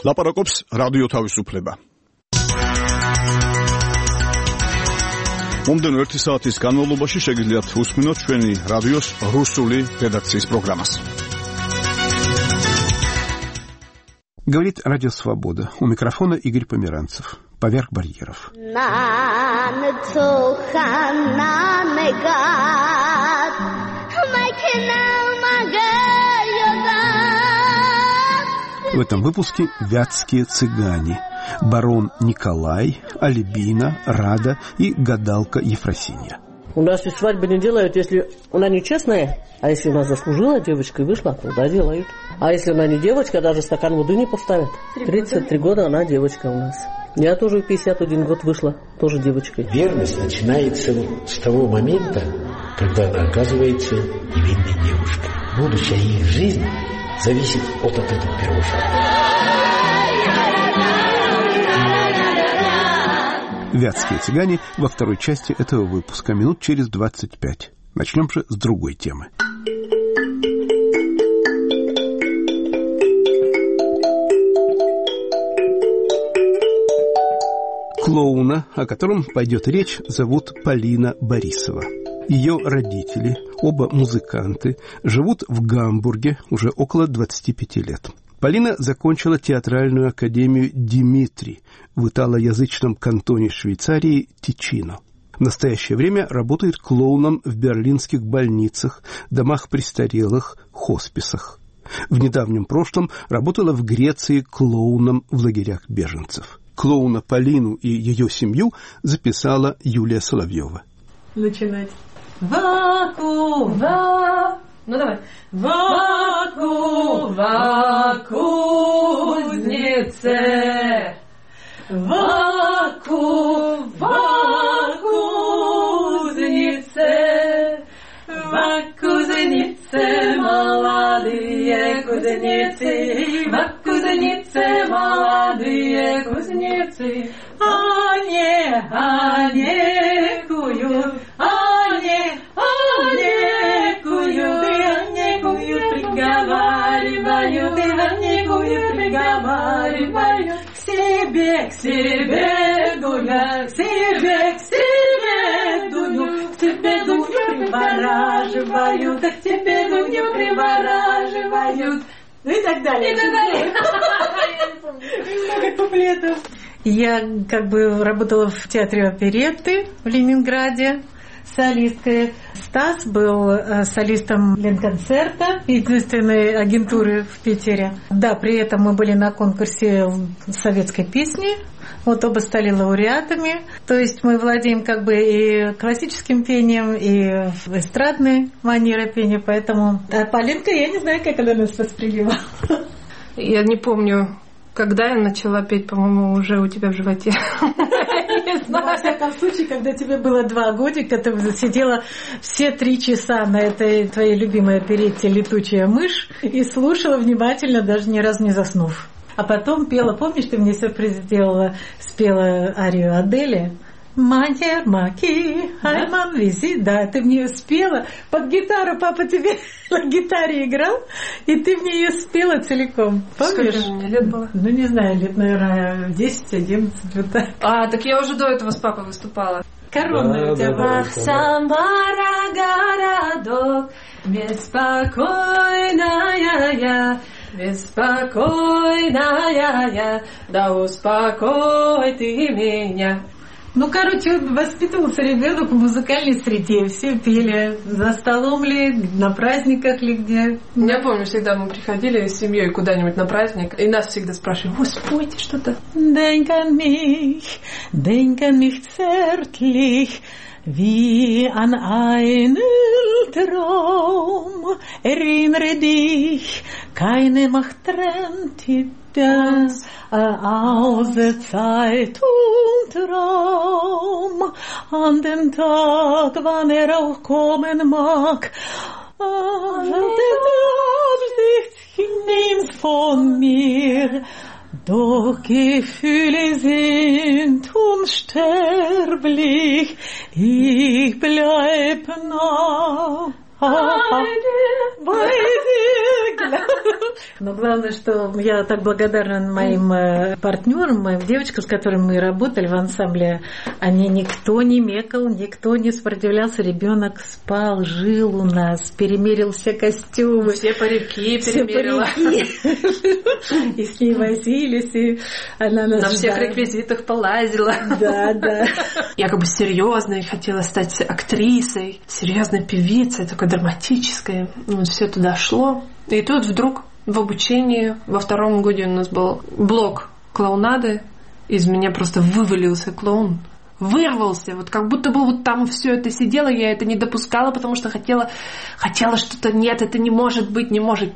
ლაპარაკობს რადიო თავისუფლება. მომდენო 1 საათის განმავლობაში შეგიძლიათ უსმინოთ ჩვენი რადიოს რუსული რედაქციის პროგრამას. Говорит Радио Свобода. У микрофона Игорь Померанцев. Поверх барьеров. В этом выпуске вятские цыгане. Барон Николай, Альбина, Рада и гадалка Ефросинья. У нас ведь свадьбы не делают, если она нечестная, а если она заслужила девочка и вышла, тогда делают. А если она не девочка, даже стакан воды не поставят. 33 года она девочка у нас. Я тоже в 51 год вышла, тоже девочкой. Верность начинается с того момента, когда она оказывается невинной девушкой. Будущая их жизнь зависит от этого первого шага. Вятские цыгане во второй части этого выпуска, минут через 25. Начнем же с другой темы. Клоуна, о котором пойдет речь, зовут Полина Борисова. Ее родители, оба музыканты, живут в Гамбурге уже около 25 лет. Полина закончила театральную академию «Димитрий» в италоязычном кантоне Швейцарии Тичино. В настоящее время работает клоуном в берлинских больницах, домах престарелых, хосписах. В недавнем прошлом работала в Греции клоуном в лагерях беженцев. Клоуна Полину и ее семью записала Юлия Соловьева. Начинать. Ва-ку-ва. Ну давай. Ва-ку-ва кузнице. Ва-ку-ва кузнице. Ва кузнице, молодые кузнецы. Ва кузнице, молодые кузнецы. Ане куют, ане куют, приговаривают, приговаривают. К себе, Дуня, к себе, Дуню, к тебе, Дуню, привораживают, к тебе, Дуню, привораживают. Ну и так далее. Много куплетов. Я работала в театре оперетты в Ленинграде, солисткой. Стас был солистом Ленконцерта, единственной агентуры в Питере. Да, при этом мы были на конкурсе советской песни. Вот оба стали лауреатами. То есть мы владеем и классическим пением, и эстрадной манерой пения. Поэтому Полинка, я не знаю, как она нас воспринимала. Я не помню, когда я начала петь, по-моему, уже у тебя в животе. Но, во всяком случае, когда тебе было 2 годика, ты сидела все 3 часа на этой твоей любимой оперетте «Летучая мышь» и слушала внимательно, даже ни разу не заснув. А потом пела, помнишь, ты мне сюрприз сделала, спела арию Адели? Манер маки, айман визи, да, ты мне ее спела под гитару, папа тебе на гитаре играл, и ты мне ее спела целиком, помнишь? Сколько мне лет было? Ну, не знаю, лет, наверное, 10-11, вот так. Так я уже до этого с папой выступала. Коронная у тебя была. Самара городок, беспокойная я, беспокойная я, да успокой ты меня. Ну, воспитывался ребенок в музыкальной среде. Все пели за столом ли, на праздниках ли, где. Я помню, всегда мы приходили с семьей куда-нибудь на праздник, и нас всегда спрашивали: спойте что-то. Denk an mich zärtlich, wie an einen Traum. Erinnere dich, keine Macht trennt das aus der Zeit und Raum. An dem Tag, wann auch kommen mag, der Absicht nimm's von mir. Doch Gefühle sind unsterblich, ich bleib nah. Bei dir, Но главное, что я так благодарна моим партнерам, моим девочкам, с которыми мы работали в ансамбле. Они никто не мекал, никто не сопротивлялся. Ребенок спал, жил у нас, перемерил все костюмы. Все парики перемерила. И с ней возились, и она нас на всех реквизитах полазила. Да, да. Я как бы серьезной хотела стать актрисой, серьезной певицей, такой драматической. Вот все туда шло. И тут вдруг в обучении во 2-м году у нас был блок клоунады. Из меня просто вывалился клоун. Вырвался, вот как будто бы вот там все это сидело, я это не допускала, потому что хотела что-то, нет, это не может быть,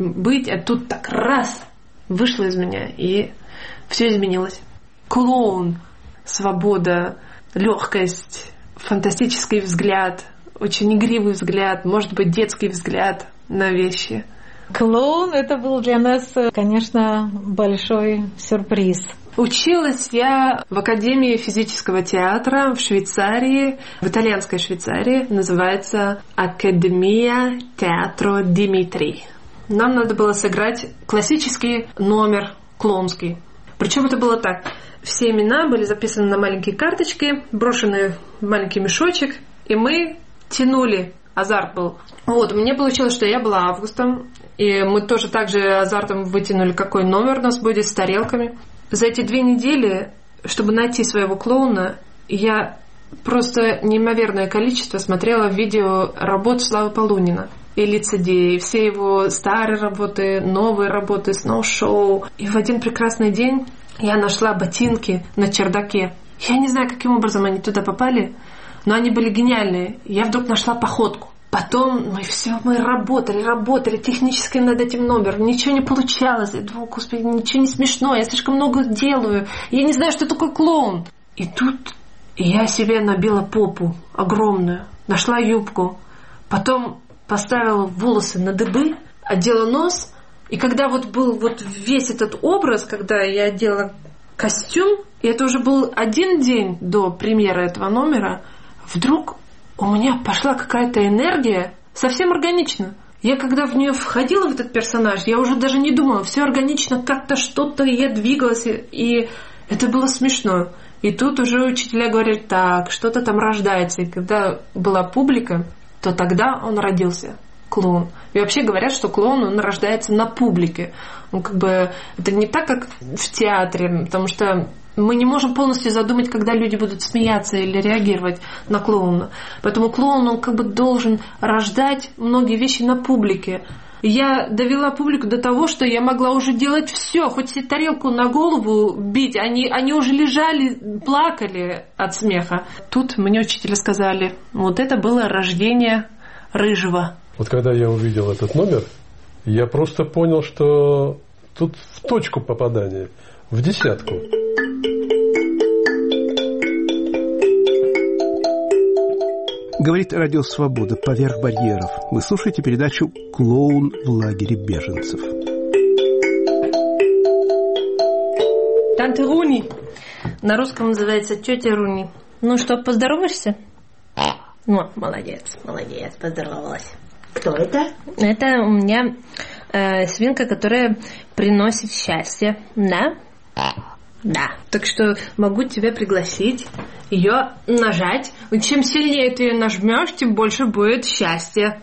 а тут так раз вышло из меня, и все изменилось. Клоун, свобода, легкость, фантастический взгляд, очень игривый взгляд, может быть, детский взгляд на вещи. Клоун — это был для нас, конечно, большой сюрприз. Училась я в Академии физического театра в Швейцарии, в итальянской Швейцарии, называется Академия Театро Димитрий. Нам надо было сыграть классический номер клоунский. Причем это было так. Все имена были записаны на маленькие карточки, брошены в маленький мешочек, и мы тянули. Азарт был. Вот, мне получилось, что я была Августом, и мы тоже так же азартом вытянули, какой номер у нас будет с тарелками. За эти 2 недели, чтобы найти своего клоуна, я просто неимоверное количество смотрела видео работ Славы Полунина. И лицедей, и все его старые работы, новые работы, сноу-шоу. И в один прекрасный день я нашла ботинки на чердаке. Я не знаю, каким образом они туда попали, но они были гениальные. Я вдруг нашла походку. Потом мы работали технически над этим номером. Ничего не получалось. Я думала, господи, ничего не смешно. Я слишком много делаю. Я не знаю, что такое клоун. И тут я себе набила попу огромную. Нашла юбку. Потом поставила волосы на дыбы. Одела нос. И когда вот был вот весь этот образ, когда я одела костюм, и это уже был 1 день до премьеры этого номера, вдруг у меня пошла какая-то энергия, совсем органично. Я когда в нее входила, в этот персонаж, я уже даже не думала, все органично, как-то что-то я двигалась, и это было смешно. И тут уже учителя говорили, так, что-то там рождается. И когда была публика, то тогда он родился, клоун. И вообще говорят, что клоун, он рождается на публике. Он как бы, это не так, как в театре, потому что мы не можем полностью задумать, когда люди будут смеяться или реагировать на клоуна. Поэтому клоун, он как бы должен рождать многие вещи на публике. Я довела публику до того, что я могла уже делать все, хоть и тарелку на голову бить. Они уже лежали, плакали от смеха. Тут мне учителя сказали, вот это было рождение Рыжего. Вот когда я увидел этот номер, я просто понял, что тут в точку попадания, в 10. Говорит Радио Свобода «Поверх барьеров». Вы слушаете передачу «Клоун в лагере беженцев». Танта Руни. На русском называется тетя Руни. Ну что, поздороваешься? Ну, молодец, поздоровалась. Кто это? Это у меня свинка, которая приносит счастье. Да? Да. Так что могу тебя пригласить, ее нажать. Чем сильнее ты ее нажмешь, тем больше будет счастья.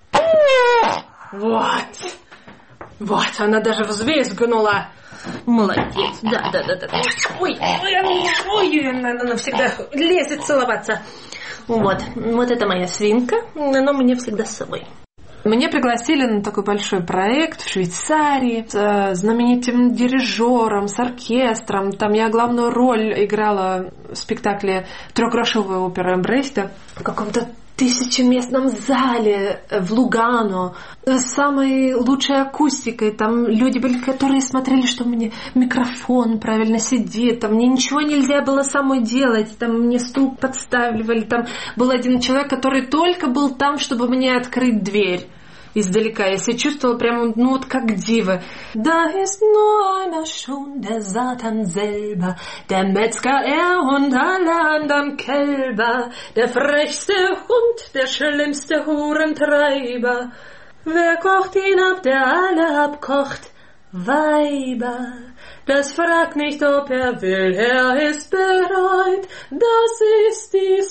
Вот, она даже взвизгнула. Молодец, да. Ой, она всегда лезет целоваться. Вот это моя свинка, она мне всегда с собой. Меня пригласили на такой большой проект в Швейцарии с знаменитым дирижером, с оркестром. Там я главную роль играла в спектакле «Трехгрошовая опера Эмбрейста» в каком-то 1000-местном зале в Лугано с самой лучшей акустикой. Там люди были, которые смотрели, что мне микрофон правильно сидит. Там мне ничего нельзя было самой делать. Там мне стул подставили. Там был один человек, который только был там, чтобы мне открыть дверь. Издалека я себя чувствовала прямо, вот как дива. Da ist nur einer schon der Satan selber, der Metzger und alle anderen Kälber, der frechste Hund, der schlimmste Hurentreiber. Wer kocht ihn ab, der alle abkocht, Weiber, das fragt nicht, ob will, ist bereit, das ist die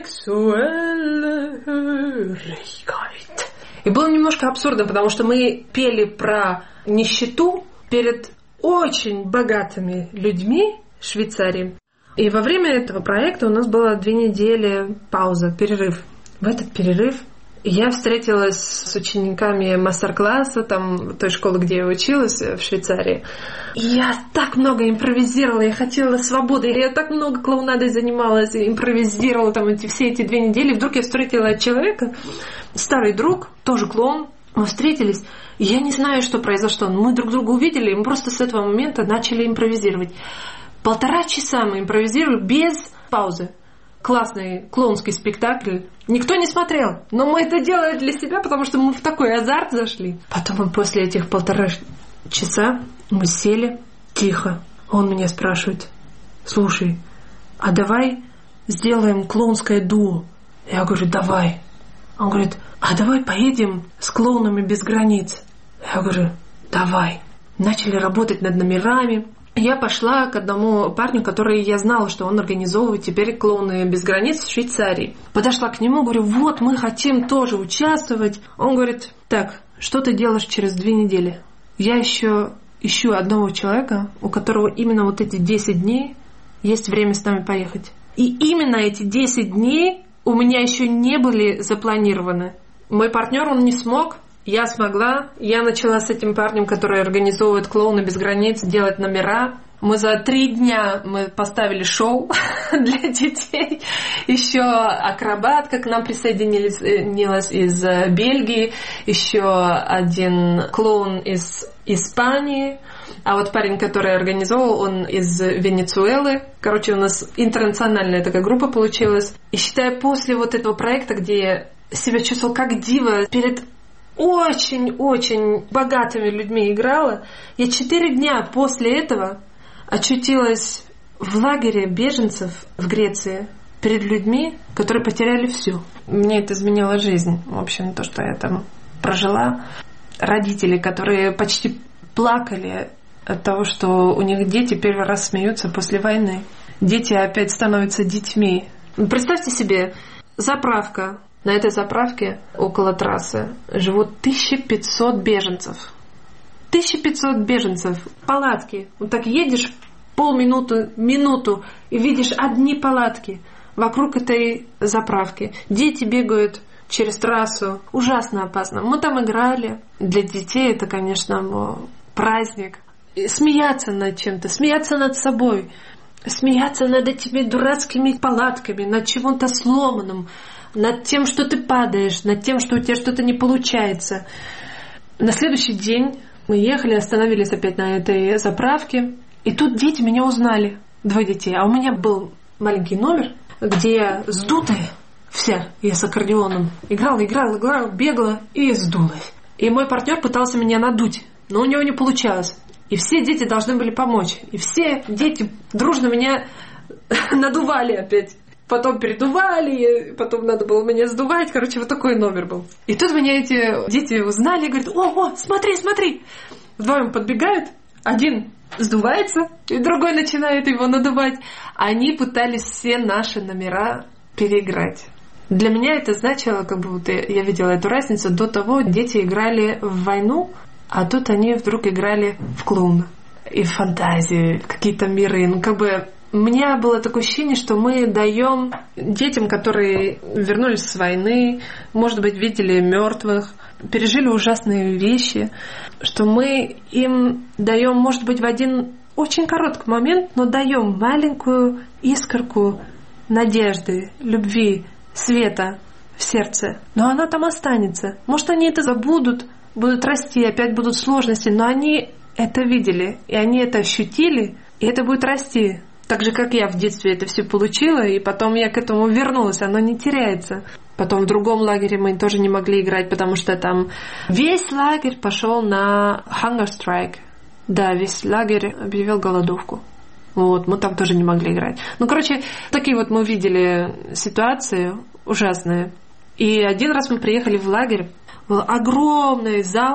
sexuelle Hörigkeit. И было немножко абсурдно, потому что мы пели про нищету перед очень богатыми людьми в Швейцарии. И во время этого проекта у нас было 2 недели пауза, перерыв. В этот перерыв я встретилась с учениками мастер-класса, там, той школы, где я училась, в Швейцарии. И я так много импровизировала, я хотела свободы, я так много клоунадой занималась, импровизировала там все эти 2 недели. Вдруг я встретила человека, старый друг, тоже клоун, мы встретились, и я не знаю, что произошло. Мы друг друга увидели, и мы просто с этого момента начали импровизировать. 1,5 часа мы импровизировали без паузы. Классный клоунский спектакль. Никто не смотрел, но мы это делали для себя, потому что мы в такой азарт зашли. Потом после этих 1,5 часа мы сели тихо. Он меня спрашивает: слушай, а давай сделаем клоунское дуо? Я говорю: давай. Он говорит: а давай поедем с клоунами без границ? Я говорю: давай. Начали работать над номерами. Я пошла к одному парню, который я знала, что он организовывает теперь клоуны без границ в Швейцарии. Подошла к нему, говорю: вот, мы хотим тоже участвовать. Он говорит: так, что ты делаешь через 2 недели? Я еще ищу одного человека, у которого именно вот эти 10 дней есть время с нами поехать. И именно эти 10 дней у меня еще не были запланированы. Мой партнер, он не смог. Я смогла. Я начала с этим парнем, который организовывает клоуны без границ, делать номера. Мы за 3 дня мы поставили шоу для детей. Еще акробатка к нам присоединилась из Бельгии. Еще один клоун из Испании. А вот парень, который организовал, он из Венесуэлы. Короче, у нас интернациональная такая группа получилась. И считаю, после вот этого проекта, где я себя чувствовала как дива перед очень-очень богатыми людьми играла, я 4 дня после этого очутилась в лагере беженцев в Греции перед людьми, которые потеряли все. Мне это изменило жизнь. В общем, то, что я там прожила. Родители, которые почти плакали от того, что у них дети первый раз смеются после войны. Дети опять становятся детьми. Представьте себе, заправка. На этой заправке около трассы живут 1500 беженцев. 1500 беженцев. Палатки. Вот так едешь полминуты, минуту и видишь одни палатки вокруг этой заправки. Дети бегают через трассу. Ужасно опасно. Мы там играли. Для детей это, конечно, праздник. Смеяться над чем-то, смеяться над собой, смеяться над этими дурацкими палатками, над чем-то сломанным, над тем, что ты падаешь, над тем, что у тебя что-то не получается. На следующий день мы ехали, остановились опять на этой заправке, и тут дети меня узнали, 2 детей. А у меня был маленький номер, где я сдутая вся, я с аккордеоном играла, бегала и сдулась. И мой партнер пытался меня надуть, но у него не получалось. И все дети должны были помочь. И все дети дружно меня надували опять. Потом передували, потом надо было меня сдувать. Короче, вот такой номер был. И тут меня эти дети узнали и говорят: о, смотри. Вдвоем подбегают, один сдувается, и другой начинает его надувать. Они пытались все наши номера переиграть. Для меня это значило, как бы вот я видела эту разницу. До того дети играли в войну, а тут они вдруг играли в клоуна. И в фантазии, какие-то миры. Ну, как бы у меня было такое ощущение, что мы даем детям, которые вернулись с войны, может быть, видели мертвых, пережили ужасные вещи, что мы им даем, может быть, в один очень короткий момент, но даем маленькую искорку надежды, любви, света в сердце. Но она там останется. Может, они это забудут, будут расти, опять будут сложности, но они это видели, и они это ощутили, и это будет расти. Так же, как я в детстве это все получила, и потом я к этому вернулась, оно не теряется. Потом в другом лагере мы тоже не могли играть, потому что там весь лагерь пошел на hunger strike. Да, весь лагерь объявил голодовку. Вот, мы там тоже не могли играть. Ну, короче, такие вот мы видели ситуации ужасные. И один раз мы приехали в лагерь, был огромный зал,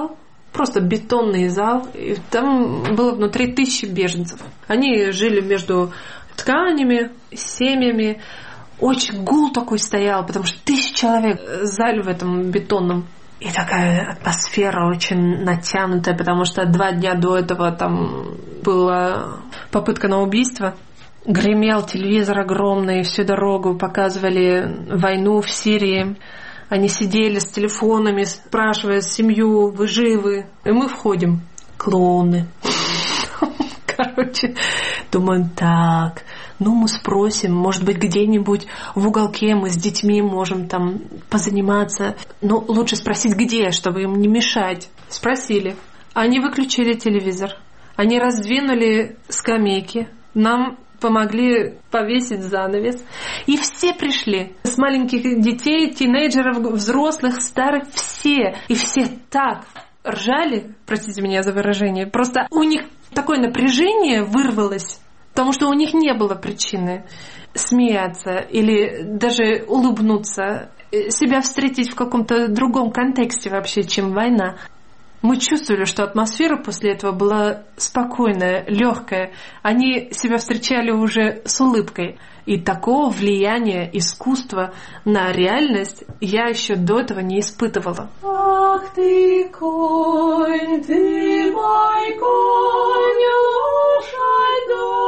просто бетонный зал. И там было внутри 1000 беженцев. Они жили между тканями, семьями. Очень гул такой стоял, потому что 1000 человек в зале в этом бетонном. И такая атмосфера очень натянутая, потому что 2 дня до этого там была попытка на убийство. Гремел телевизор огромный, всю дорогу показывали войну в Сирии. Они сидели с телефонами, спрашивая семью: вы живы? И мы входим. Клоуны. Короче, думаем, так, ну мы спросим, может быть, где-нибудь в уголке мы с детьми можем там позаниматься. Ну, лучше спросить, где, чтобы им не мешать. Спросили. Они выключили телевизор. Они раздвинули скамейки. Нам помогли повесить занавес. И все пришли. С маленьких детей, тинейджеров, взрослых, старых, все. И все так ржали, простите меня за выражение, просто у них такое напряжение вырвалось, потому что у них не было причины смеяться или даже улыбнуться, себя встретить в каком-то другом контексте вообще, чем война. Мы чувствовали, что атмосфера после этого была спокойная, легкая. Они себя встречали уже с улыбкой. И такого влияния искусства на реальность я еще до этого не испытывала. Ах ты, конь, ты мой конь, лошадь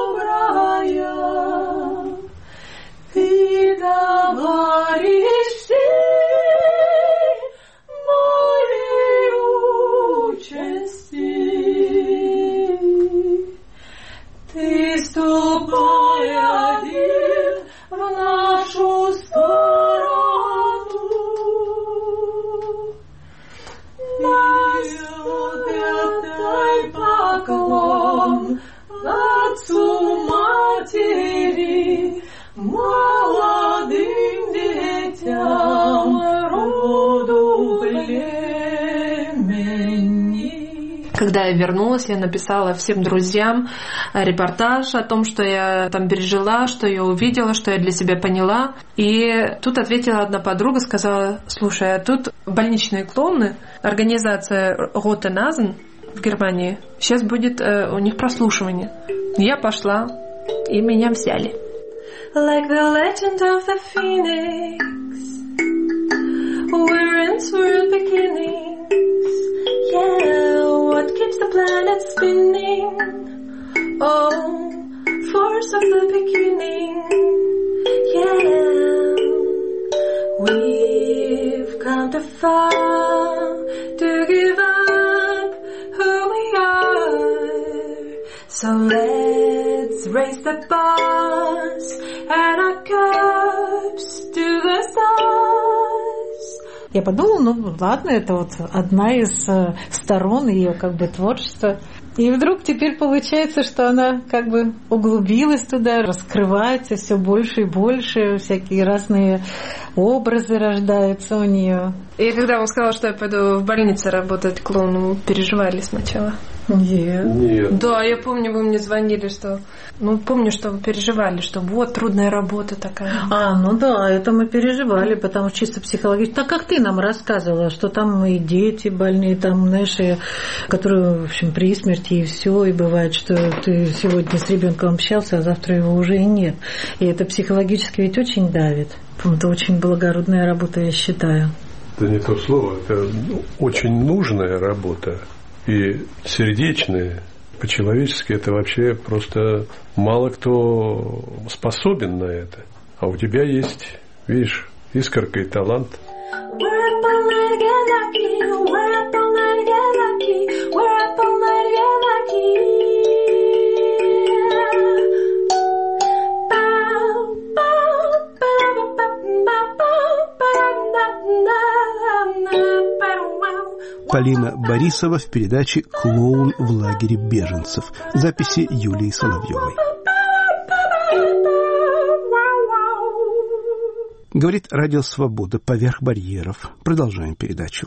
добрая, ты говоришь всей моей участи, ты ступай один в нашу сторону, отдай поклон отцу, матери, молодым детям, роду племени. Когда я вернулась, я написала всем друзьям репортаж о том, что я там пережила, что я увидела, что я для себя поняла. И тут ответила одна подруга, сказала: слушай, а тут больничные клоуны, организация Rote Nasen в Германии, сейчас будет у них прослушивание. Я пошла, и меня взяли. Like the legend of the phoenix, where ends were beginnings. Yeah, what keeps the planet spinning? Oh, force of the beginning. Yeah, we've come too far to give up who we are. So let's raise the bars and our cups to the stars. Я подумала, ну ладно, это вот одна из сторон ее как бы творчества. И вдруг теперь получается, что она как бы углубилась туда, раскрывается все больше и больше, всякие разные образы рождаются у нее. И когда вам сказала, что я пойду в больницу работать клоуном, переживали сначала? Нет. Да, я помню, вы мне звонили, что... Ну, помню, что вы переживали, что вот трудная работа такая. Ну да, это мы переживали, потому что чисто психологически. Так как ты нам рассказывала, что там и дети больные, там, знаешь, которые, в общем, при смерти и все, и бывает, что ты сегодня с ребенком общался, а завтра его уже и нет. И это психологически ведь очень давит. Это очень благородная работа, я считаю. Это не то слово, это очень нужная работа. И сердечные, по-человечески, это вообще просто мало кто способен на это. А у тебя есть, видишь, искорка и талант. Полина Борисова в передаче «Клоун в лагере беженцев». Записи Юлии Соловьевой. Говорит Радио Свобода поверх барьеров. Продолжаем передачу.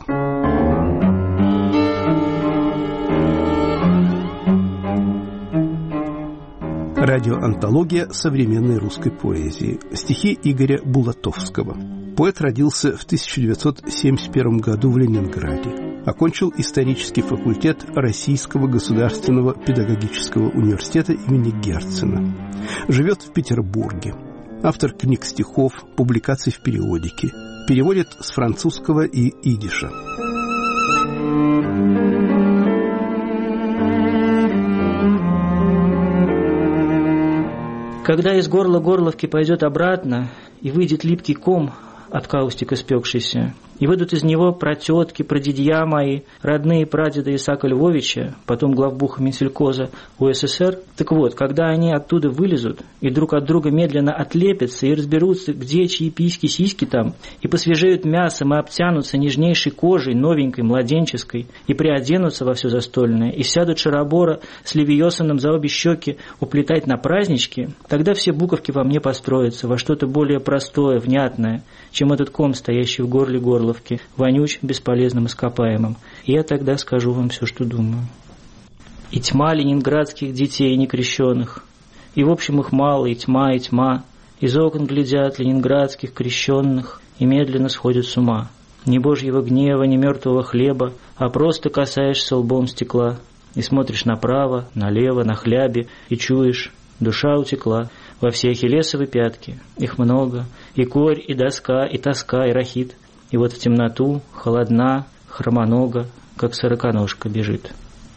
Радиоантология современной русской поэзии. Стихи Игоря Булатовского. Поэт родился в 1971 году в Ленинграде. Окончил исторический факультет Российского государственного педагогического университета имени Герцена. Живет в Петербурге. Автор книг стихов, публикаций в периодике. Переводит с французского и идиша. Когда из горла горловки пойдет обратно, и выйдет липкий ком от каустика спекшийся, и выйдут из него протетки, прадедья мои, родные прадеды Исаака Львовича, потом главбуха Минсельхоза УССР. Так вот, когда они оттуда вылезут и друг от друга медленно отлепятся и разберутся, где чьи письки, сиськи там, и посвежеют мясом и обтянутся нежнейшей кожей, новенькой, младенческой, и приоденутся во все застольное, и сядут шарабора с Левиосаном за обе щеки уплетать на празднички, тогда все буковки во мне построятся во что-то более простое, внятное, чем этот ком, стоящий в горле горловки, вонюч бесполезным ископаемым. И я тогда скажу вам все, что думаю. И тьма ленинградских детей некрещенных, и в общем их мало, и тьма, из окон глядят ленинградских крещенных и медленно сходят с ума. Ни божьего гнева, ни мертвого хлеба, а просто касаешься лбом стекла и смотришь направо, налево, на хлябе, и чуешь, душа утекла во все ахиллесовы пятки. Их много, и корь, и доска, и тоска, и рахит. И вот в темноту, холодна, хромонога, как сороконожка бежит.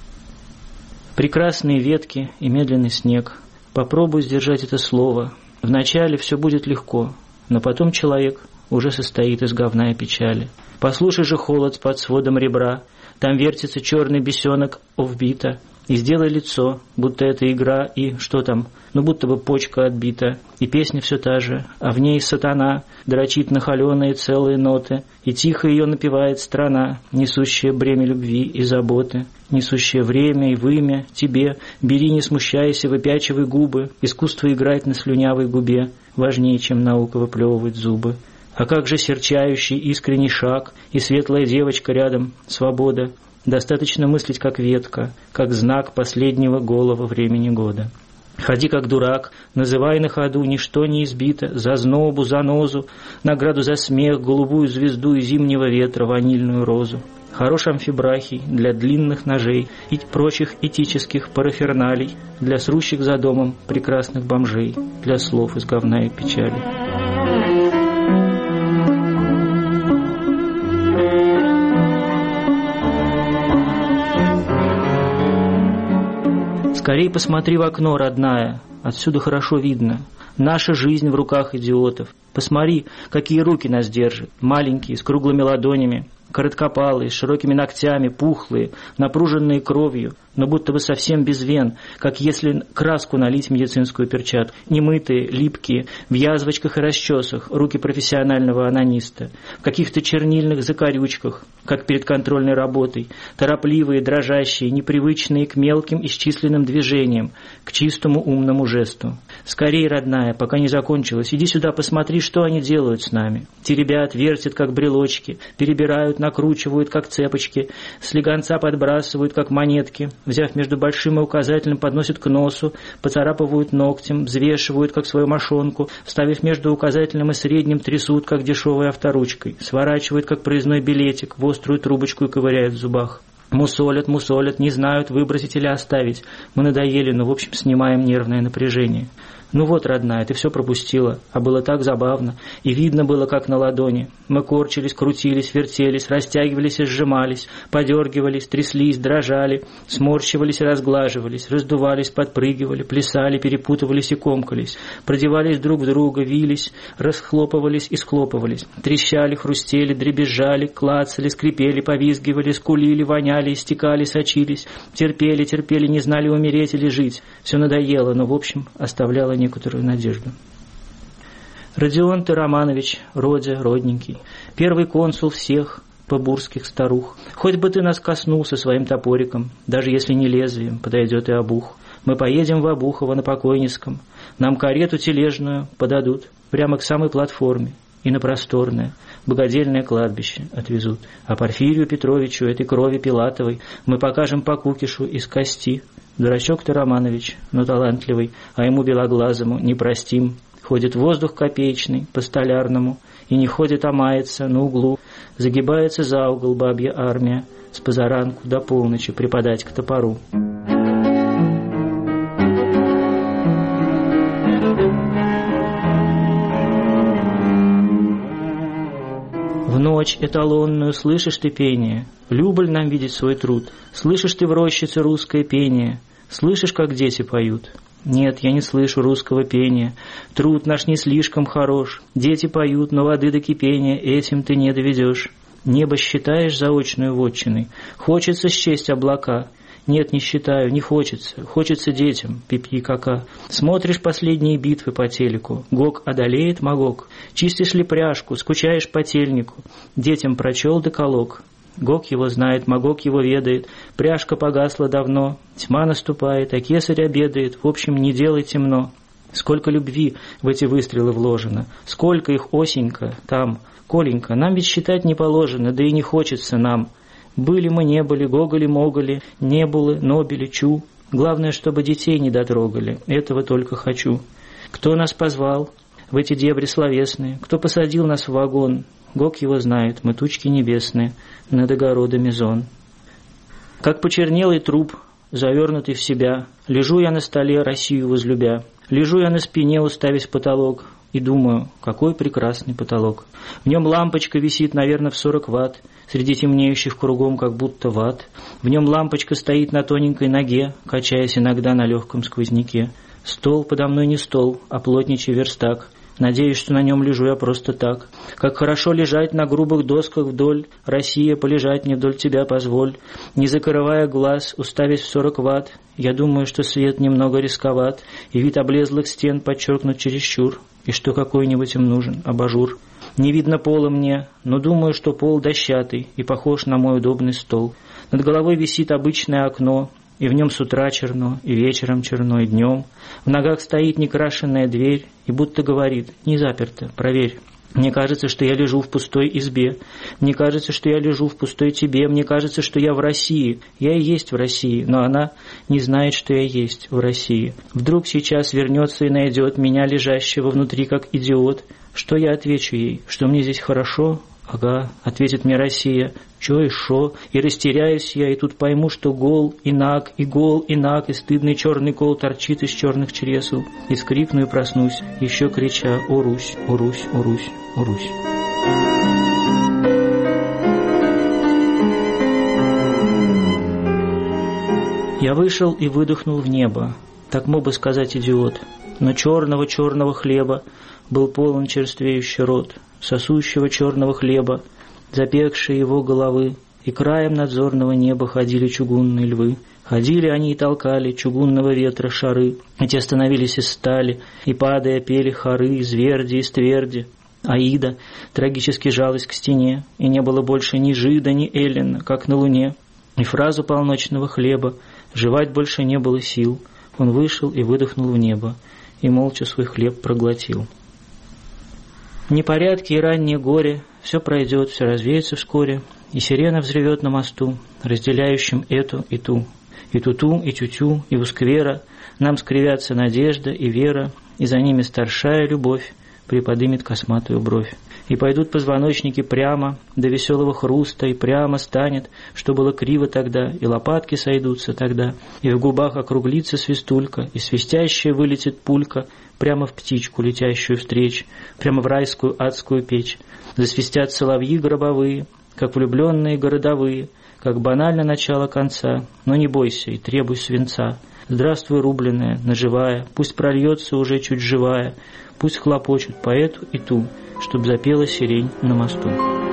Прекрасные ветки и медленный снег. Попробуй сдержать это слово. Вначале все будет легко, но потом человек уже состоит из говна и печали. Послушай же холод под сводом ребра. Там вертится черный бесенок овбита. И сделай лицо, будто это игра, и что там, будто бы почка отбита. И песня все та же, а в ней сатана дрочит на холеные целые ноты, и тихо ее напевает страна, несущая бремя любви и заботы, несущая время и вымя тебе. Бери, не смущайся, выпячивай губы, искусство играть на слюнявой губе важнее, чем наука выплевывать зубы. А как же серчающий искренний шаг и светлая девочка рядом, свобода? Достаточно мыслить как ветка, как знак последнего голого времени года. Ходи как дурак, называй на ходу, ничто не избито, зазнобу, занозу, награду за смех, голубую звезду и зимнего ветра, ванильную розу. Хорош амфибрахий для длинных ножей и прочих этических параферналей, для срущих за домом прекрасных бомжей, для слов из говна и печали. Скорей посмотри в окно, родная, отсюда хорошо видно. Наша жизнь в руках идиотов. Посмотри, какие руки нас держат. Маленькие, с круглыми ладонями, короткопалые, с широкими ногтями, пухлые, напруженные кровью, но будто бы совсем без вен, как если краску налить в медицинскую перчатку. Немытые, липкие, в язвочках и расчесах, руки профессионального анониста, в каких-то чернильных закорючках, как перед контрольной работой, торопливые, дрожащие, непривычные к мелким исчисленным движениям, к чистому умному жесту. Скорей, родная, пока не закончилось, иди сюда, посмотри, что они делают с нами. Теребят, вертят, как брелочки, перебирают, накручивают, как цепочки, слегонца подбрасывают, как монетки, взяв между большим и указательным, подносят к носу, поцарапывают ногтем, взвешивают, как свою мошонку, вставив между указательным и средним, трясут, как дешевой авторучкой, сворачивают, как проездной билетик, в острую трубочку и ковыряют в зубах. Мусолят, не знают, выбросить или оставить. Мы надоели, но, в общем, снимаем нервное напряжение. Ну вот, родная, ты все пропустила, а было так забавно, и видно было, как на ладони. Мы корчились, крутились, вертелись, растягивались и сжимались, подергивались, тряслись, дрожали, сморщивались и разглаживались, раздувались, подпрыгивали, плясали, перепутывались и комкались, продевались друг в друга, вились, расхлопывались и схлопывались, трещали, хрустели, дребезжали, клацали, скрипели, повизгивали, скулили, воняли, истекали, сочились, терпели, не знали, умереть или жить. Все надоело, но, в общем, оставляло некоторую надежду. Родион ты Романович, Родя, родненький, первый консул всех побурских старух. Хоть бы ты нас коснулся своим топориком, даже если не лезвием, подойдет и обух. Мы поедем в Обухово на Покойницком, нам карету тележную подадут прямо к самой платформе и на просторное богодельное кладбище отвезут. А Порфирию Петровичу, этой крови Пилатовой, мы покажем по кукишу из кости. Дурачок ты, Романович, но талантливый, а ему белоглазому не простим. Ходит воздух копеечный по столярному, И не ходит, а мается на углу, загибается за угол бабья армия, с позаранку до полночи припадать к топору. В ночь эталонную слышишь ты пение, Люболь нам видеть свой труд, слышишь ты в рощице русское пение, слышишь, как дети поют. Нет, я не слышу русского пения, труд наш не слишком хорош, дети поют, но воды до кипения этим ты не доведешь. Небо считаешь заочную вотчиной, хочется счесть облака. Нет, не считаю, не хочется, хочется детям, пипи-кака. Смотришь последние битвы по телеку, Гог одолеет Магог, чистишь ли пряжку, скучаешь по тельнику, детям прочел декалог. Гог его знает, Магог его ведает, пряжка погасла давно, тьма наступает, а кесарь обедает, в общем, не делай темно. Сколько любви в эти выстрелы вложено, сколько их, Осенька, там, Коленька, нам ведь считать не положено, да и не хочется нам. Были мы, не были, Гоголи-моголи, Небулы, Нобели, Чу. Главное, чтобы детей не дотрогали, этого только хочу. Кто нас позвал в эти дебри словесные, кто посадил нас в вагон? Гог его знает, мы тучки небесные, над огородами зон. Как почернелый труп, завернутый в себя, лежу я на столе, Россию возлюбя. Лежу я на спине, уставясь в потолок, и думаю, какой прекрасный потолок. В нем лампочка висит, наверное, в 40 ватт, среди темнеющих кругом, как будто в ад. В нем лампочка стоит на тоненькой ноге, качаясь иногда на легком сквозняке. Стол подо мной не стол, а плотничий верстак. Надеюсь, что на нем лежу я просто так. Как хорошо лежать на грубых досках вдоль, Россия, полежать мне вдоль тебя позволь. Не закрывая глаз, уставясь в 40 ватт, я думаю, что свет немного рисковат, и вид облезлых стен подчеркнут чересчур, и что какой-нибудь им нужен абажур. Не видно пола мне, но думаю, что пол дощатый и похож на мой удобный стол. Над головой висит обычное окно, и в нем с утра черно, и вечером черно, и днем. В ногах стоит некрашенная дверь, и будто говорит: не заперто, проверь. Мне кажется, что я лежу в пустой избе. Мне кажется, что я лежу в пустой тебе. Мне кажется, что я в России. Я и есть в России, но она не знает, что я есть в России. Вдруг сейчас вернется и найдет меня, лежащего внутри, как идиот. Что я отвечу ей? Что мне здесь хорошо? Ага, ответит мне Россия. Чё и шо? И растеряюсь я, и тут пойму, что гол, и наг, и гол, и наг, и стыдный черный кол торчит из черных чресел. И скрикну и проснусь, еще крича: «О, Русь, о, Русь, о, Русь, о, Русь!» Я вышел и выдохнул в небо, так мог бы сказать идиот. Но черного-черного хлеба был полон черствеющий рот, сосущего черного хлеба, запекшие его головы, и краем надзорного неба ходили чугунные львы. Ходили они и толкали чугунного ветра шары, и те становились из стали, и, падая, пели хоры из верди, из тверди. Аида трагически жалась к стене, и не было больше ни Жида, ни Эллина, как на луне. И фразу полночного хлеба жевать больше не было сил. Он вышел и выдохнул в небо, и молча свой хлеб проглотил. Непорядки и раннее горе, все пройдет, все развеется вскоре, и сирена взревет на мосту, разделяющим эту и ту. И туту, и тютю, и у сквера нам скривятся надежда и вера, и за ними старшая любовь приподымет косматую бровь. И пойдут позвоночники прямо до веселого хруста, и прямо станет, что было криво тогда, и лопатки сойдутся тогда, и в губах округлится свистулька, и свистящая вылетит пулька прямо в птичку, летящую встреч, прямо в райскую адскую печь. Засвистят соловьи гробовые, как влюбленные городовые, как банально начало конца, но не бойся и требуй свинца. Здравствуй, рубленная, наживая, пусть прольется уже чуть живая, пусть хлопочут по эту и ту, чтоб запела сирень на мосту.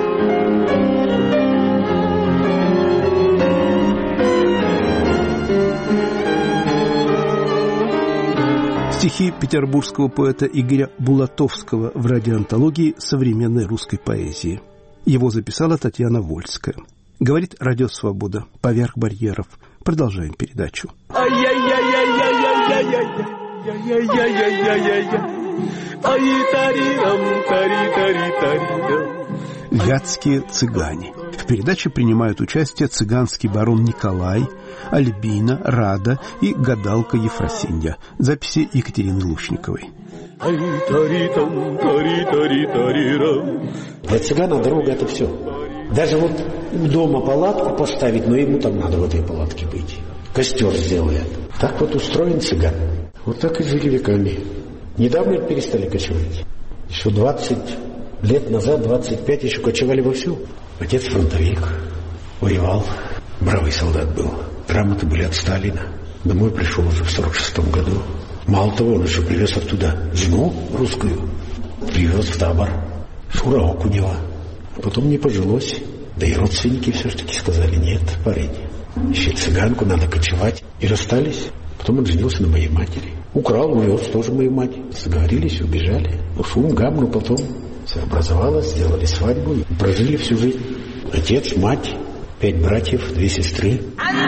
Стихи петербургского поэта Игоря Булатовского в радиоантологии современной русской поэзии. Его записала Татьяна Вольская. Говорит Радио Свобода. Поверх барьеров. Продолжаем передачу. «Вятские цыгане». В передаче принимают участие цыганский барон Николай, Альбина, Рада и гадалка Ефросинья. Записи Екатерины Лучниковой. Для цыгана дорога — это все. Даже вот дома палатку поставить, но ему там надо в этой палатке быть. Костер сделает. Так вот устроен цыган. Вот так и жили веками. Недавно перестали кочевать. Еще 20 лет назад, 25, еще кочевали вовсю. Отец фронтовик, воевал, бравый солдат был. Грамоты были от Сталина. Домой пришел уже в 46-м году. Мало того, он еще привез оттуда жену русскую. Привез в табор. Шура Окунева. А потом не пожилось. Да и родственники все-таки сказали: нет, парень, ищи цыганку, надо кочевать. И расстались. Потом он женился на моей матери. Украл, увез тоже мою мать. Сговорились, убежали. Шум, гам, но потом все образовалось, сделали свадьбу и прожили всю жизнь. Отец, мать, 5 братьев, 2 сестры.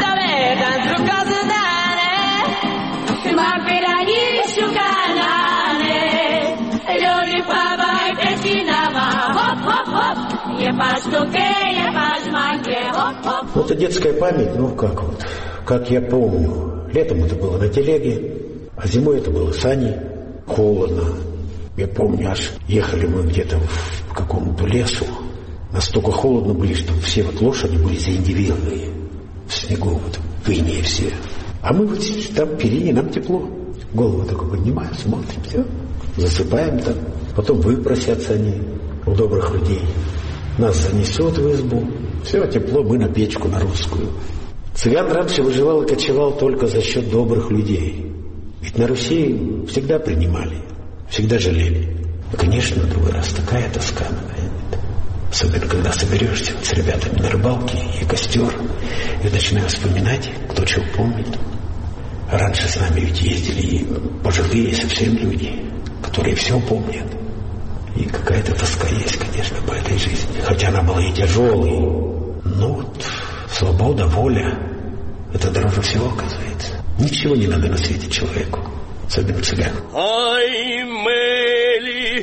Вот это детская память, ну как вот, как я помню. Летом это было на телеге, а зимой это было сани. Холодно. Я помню, аж ехали мы где-то в каком-то лесу. Настолько холодно были, что все вот лошади были заиндивидные. В снегу, вот, в инее все. А мы вот там в перине, нам тепло. Голову только поднимаем, смотрим, все. Засыпаем там. Потом выпросятся они у добрых людей. Нас занесет в избу. Все, тепло, мы на печку, на русскую. Цыган раньше выживал и кочевал только за счет добрых людей. Ведь на Руси всегда принимали, всегда жалели. И, конечно, в другой раз такая тоска бывает. Особенно, когда соберешься вот с ребятами на рыбалке и костер, и начинаешь вспоминать, кто чего помнит. А раньше с нами ведь ездили и пожилые совсем люди, которые все помнят. И какая-то тоска есть, конечно, по этой жизни. Хотя она была и тяжелой. Но вот свобода, воля — это дороже всего, оказывается. Ничего не надо на свете человеку, особенно цыгану. Ай, мели,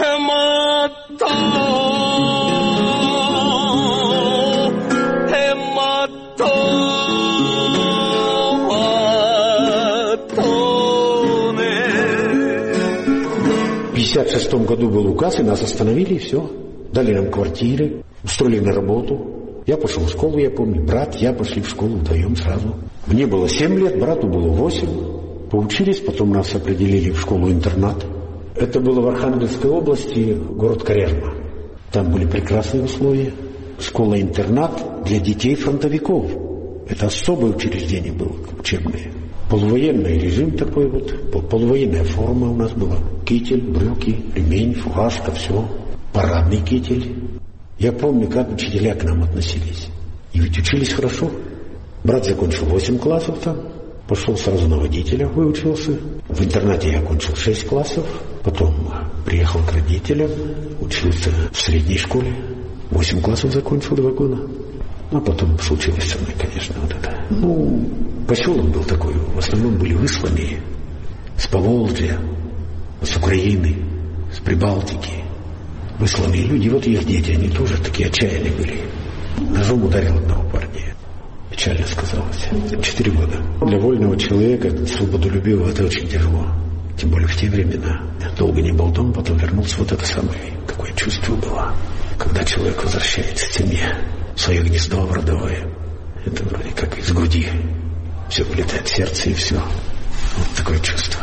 В 1956 году был указ, и нас остановили, и все. Дали нам квартиры, устроили на работу. Я пошел в школу, я помню, брат, я пошли в школу вдвоем сразу. Мне было 7 лет, брату было 8. Поучились, потом нас определили в школу-интернат. Это было в Архангельской области, город Коряжма. Там были прекрасные условия. Школа-интернат для детей-фронтовиков. Это особое учреждение было, учебное. Полувоенный режим такой вот, полувоенная форма у нас была. Китель, брюки, ремень, фуражка, все. Парадный китель. Я помню, как учителя к нам относились. И ведь учились хорошо. Брат закончил 8 классов там. Пошел сразу на водителя, выучился. В интернате я окончил 6 классов. Потом приехал к родителям. Учился в средней школе. 8 классов закончил, 2 года. А потом случилось со мной, конечно, вот это. Ну, поселок был такой. В основном были высланные. С Поволжья, с Украины, с Прибалтики. Высланные люди. Вот их дети, они тоже такие отчаянные были. Ножом ударил одного парня. Печально сказалось. 4 года. Для вольного человека, свободолюбивого, это очень тяжело. Тем более в те времена. Долго не был дома, потом вернулся. Вот это самое, какое чувство было. Когда человек возвращается к семье, в свое гнездо родовое. Это вроде как из груди. Все влетает в сердце и все. Вот такое чувство.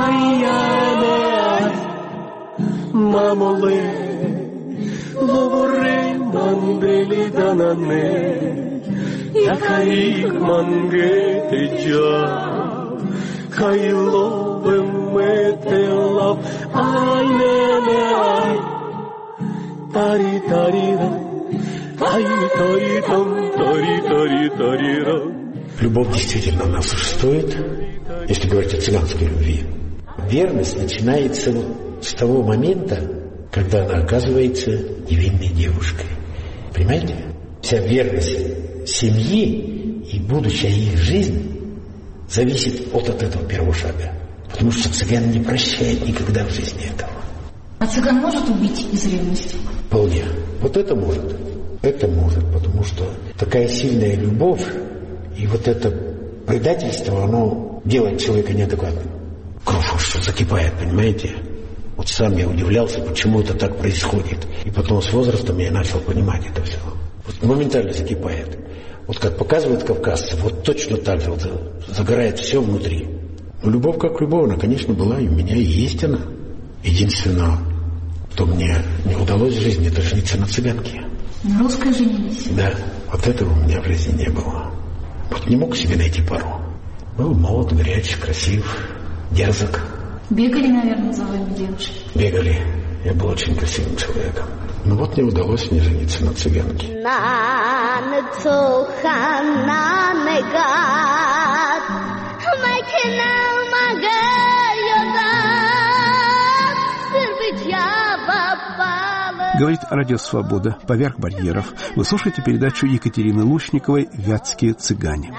Любовь действительно у нас существует, если говорить о цыганской любви. Верность начинается вот с того момента, когда она оказывается невинной девушкой. Понимаете? Вся верность семьи и будущая их жизнь зависит от этого первого шага. Потому что цыган не прощает никогда в жизни этого. А цыган может убить из ревности? Вполне. Вот это может. Это может, потому что такая сильная любовь и вот это предательство, оно делает человека неадекватным. Кровь что закипает, понимаете? Вот сам я удивлялся, почему это так происходит. И потом с возрастом я начал понимать это все. Вот моментально закипает. Вот как показывают кавказцы, вот точно так же вот загорает все внутри. Но любовь как любовь, она, конечно, была и у меня, и есть она. Единственное, что мне не удалось в жизни, это жениться на цыганке. На русской женились? Да, вот этого у меня в жизни не было. Вот не мог себе найти пару. Был молод, горяч, красив, дерзок. Бегали, наверное, за вами девушки? Бегали. Я был очень красивым человеком. Но вот не удалось мне жениться на цыганке. Говорит Радио Свобода. Поверх барьеров. Вы слушаете передачу Екатерины Лушниковой «Вятские цыгане».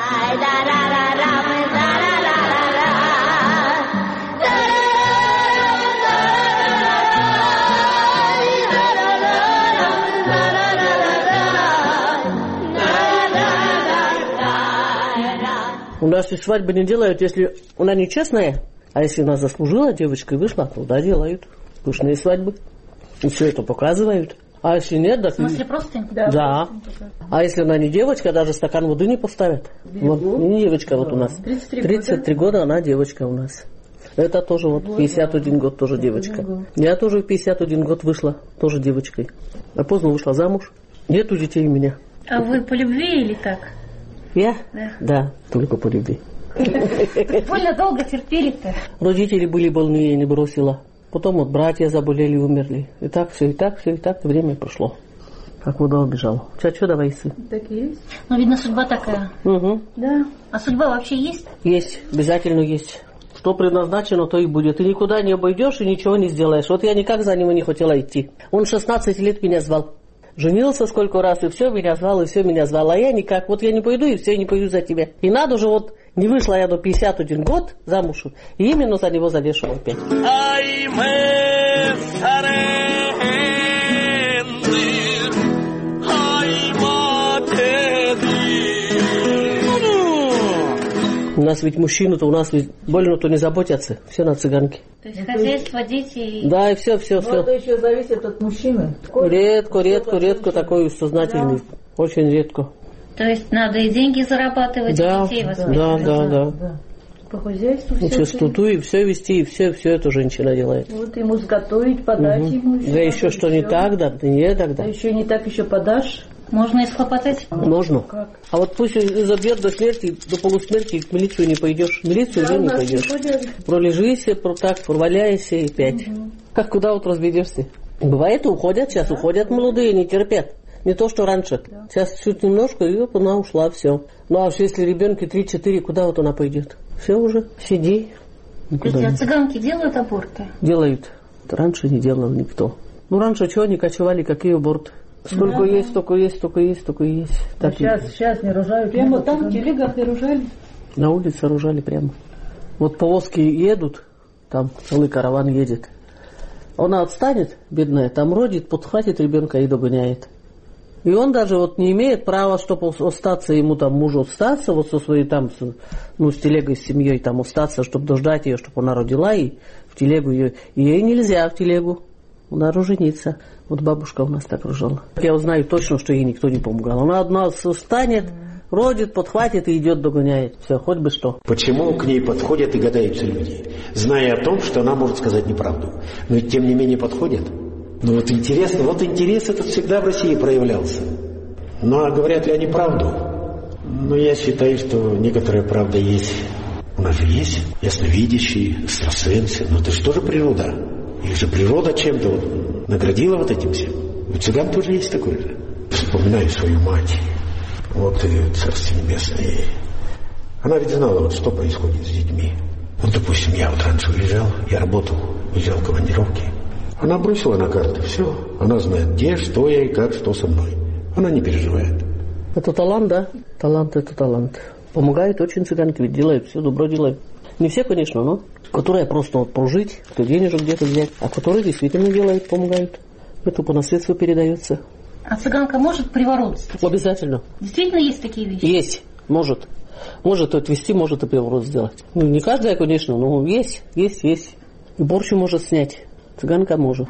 У нас и свадьбы не делают, если она нечестная, а если она заслужила, девочка и вышла, то да, делают пышные свадьбы. И все это показывают. А если нет, так... В смысле, просто? Да. А если она не девочка, даже стакан воды не поставят. Вот, не девочка вот у нас. 33 года она девочка у нас. Это тоже вот 51 год тоже девочка. Я тоже в 51 год вышла тоже девочкой. А поздно вышла замуж. Нету детей у меня. А вы по любви или как? Я? Да, только по любви. Больно долго терпели-то. Родители были больные, я не бросила. Потом вот братья заболели, умерли. И так, время прошло. Как вода убежала. У тебя что, давай сын? Так и есть. Ну, видно, судьба такая. Угу. Да. А судьба вообще есть? Есть, обязательно есть. Что предназначено, то и будет. Ты никуда не обойдешь и ничего не сделаешь. Вот я никак за него не хотела идти. Он 16 лет меня звал. Женился сколько раз, и все меня звал, и все меня звал. А я никак. Вот я не пойду, и все, не пойду за тебя. И надо же вот... Не вышла я до 51 год замуж, и именно за него завешу опять. У нас ведь мужчины-то, у нас ведь больно-то не заботятся. Все на цыганке. То есть хозяйство, дети... Да, и все. Это еще зависит от мужчины. Редко такой сознательный. Да. Очень редко. То есть надо и деньги зарабатывать, да, и детей воспитывать. Да. По хозяйству все. Чистоту и все вести, и все это женщина делает. Вот ему сготовить, подать ему. Да еще что не так, да, не тогда. Да еще не так еще подашь. Можно и схлопотать? Можно. Как? А вот пусть забьет до смерти, до полусмерти, в милицию не пойдешь. В милицию уже не пойдешь. Пролежишься, проваляешься и опять. Как куда вот разведешься? Бывает, уходят, сейчас уходят молодые, не терпят. Не то, что раньше. Да. Сейчас чуть немножко, и она ушла, все. Ну, а если ребенку 3-4, куда вот она пойдет? Все уже, сиди. Скажите, а цыганки делают аборты? Делают. Раньше не делал никто. Ну, раньше что, они кочевали, какие аборты? Сколько есть, столько есть. А сейчас не рожают. Прямо там в телегах и рожали? На улице рожали прямо. Вот повозки едут, там целый караван едет. Она отстанет, бедная, там родит, подхватит ребенка и догоняет. И он даже вот не имеет права, чтобы остаться, ему там мужу остаться, вот со своей там, с телегой, с семьей там остаться, чтобы дождать ее, чтобы она родила, и в телегу ее. И ей нельзя в телегу, она роженица. Вот бабушка у нас так рожала. Я узнаю точно, что ей никто не помогал. Она одна встанет, родит, подхватит и идет, догоняет. Все, хоть бы что. Почему к ней подходят и гадаются люди, зная о том, что она может сказать неправду? Но ведь тем не менее подходят. Ну вот интересно, интерес этот всегда в России проявлялся. Ну а говорят ли они правду? Ну я считаю, что некоторая правда есть. У нас же есть ясновидящие, экстрасенсы, но это же тоже природа. Их же природа чем-то вот наградила вот этим всем. У цыган тоже есть такое же. Вспоминаю свою мать. Вот Царствие Небесное. Она ведь знала, вот что происходит с детьми. Вот, допустим, я вот раньше уезжал, я работал, уезжал в командировки. Она бросила на карты все. Она знает, где, что я и как, что со мной. Она не переживает. Это талант, да? Талант это талант. Помогает очень цыганки, ведь делают все, добро делают. Не все, конечно, но которые просто вот прожить, кто денежек где-то взять, а которые действительно делают, помогают. Это по наследству передается. А цыганка может приворот? Обязательно. Действительно есть такие вещи? Есть, может. Может отвести, может и приворот сделать. Ну, не каждая, конечно, но есть. И борщ может снять. Цыганка может.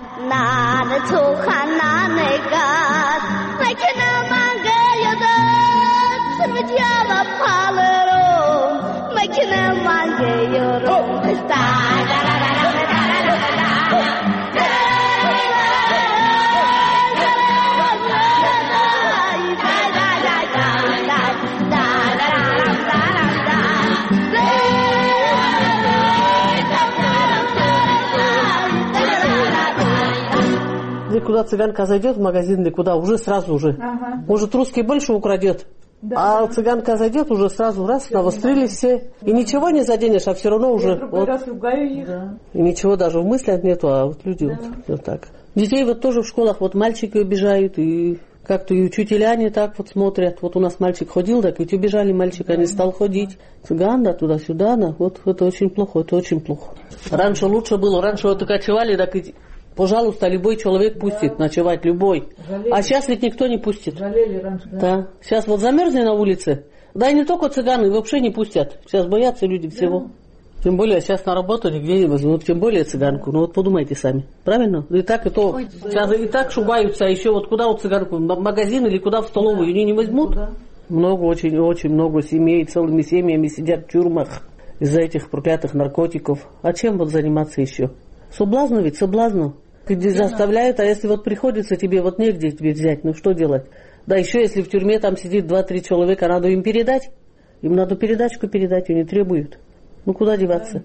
Куда цыганка зайдет в магазин или куда, уже сразу же. Ага. Может, русский больше украдет, да. А цыганка зайдет, уже сразу раз, навострили все. И ничего не заденешь, а все равно уже... Вот, раз ругаю их. Да. И ничего даже в мыслях нету, а вот люди да. вот так. Детей вот тоже в школах, вот мальчики убежают, и как-то и учителя не так вот смотрят. Вот у нас мальчик ходил, так ведь убежали мальчика, не стал ходить. Цыган, да, туда-сюда, да. Вот это очень плохо, это очень плохо. Раньше лучше было, раньше вот кочевали, так и... Пожалуйста, любой человек пустит ночевать, любой. Жалели. А сейчас ведь никто не пустит. Жалели раньше, да. Да. Сейчас вот замерзли на улице, да и не только цыганы, вообще не пустят. Сейчас боятся люди всего. Да. Тем более сейчас на работу нигде не возьмут, тем более цыганку. Ну вот подумайте сами, правильно? И так и то. Ой, сейчас и так шугаются, а еще вот куда вот цыганку, в магазин или куда в столовую, они не возьмут. Да. Много, очень много семей, целыми семьями сидят в тюрьмах из-за этих проклятых наркотиков. А чем вот заниматься еще? Соблазну ведь, соблазну. Заставляют, а если вот приходится тебе, вот негде тебе взять, ну что делать? Да еще если в тюрьме там сидит 2-3 человека, надо им передать. Им надо передачку передать, они требуют. Ну куда деваться?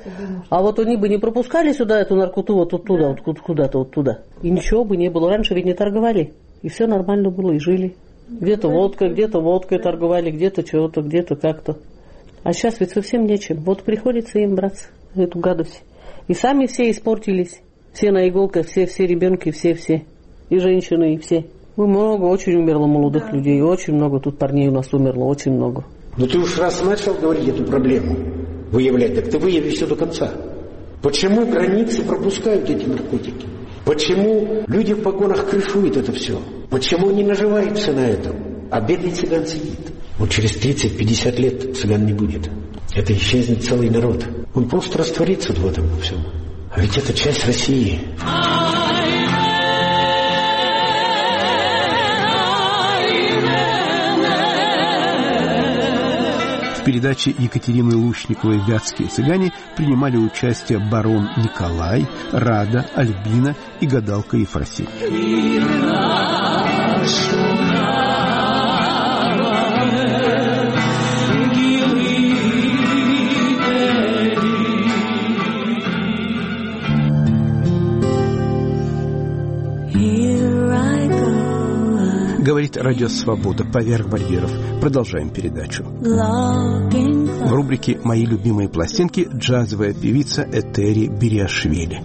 А вот они бы не пропускали сюда эту наркоту вот оттуда, да. Вот куда-то вот туда. И ничего бы не было. Раньше ведь не торговали. И все нормально было, и жили. Где-то водкой торговали, где-то чего-то, где-то как-то. А сейчас ведь совсем нечем. Вот приходится им браться эту гадость. И сами все испортились. Все на иголках, все ребенки, все. И женщины, и все. Много, очень умерло молодых людей. Очень много тут парней у нас умерло, очень много. Ну ты уж раз начал говорить эту проблему, выявлять, так ты выяви все до конца. Почему границы пропускают эти наркотики? Почему люди в погонах крышуют это все? Почему они наживаются на этом? А бедный цыган сидит. Вот через 30-50 лет цыган не будет. Это исчезнет целый народ. Он просто растворится в этом всем. А ведь это часть России. В передаче Екатерины Лушниковой «Вятские цыгане» принимали участие барон Николай, Рада, Альбина и гадалка Ефросинь. Говорит Радио Свобода, поверх барьеров. Продолжаем передачу. В рубрике «Мои любимые пластинки» джазовая певица Этери Бириашвили.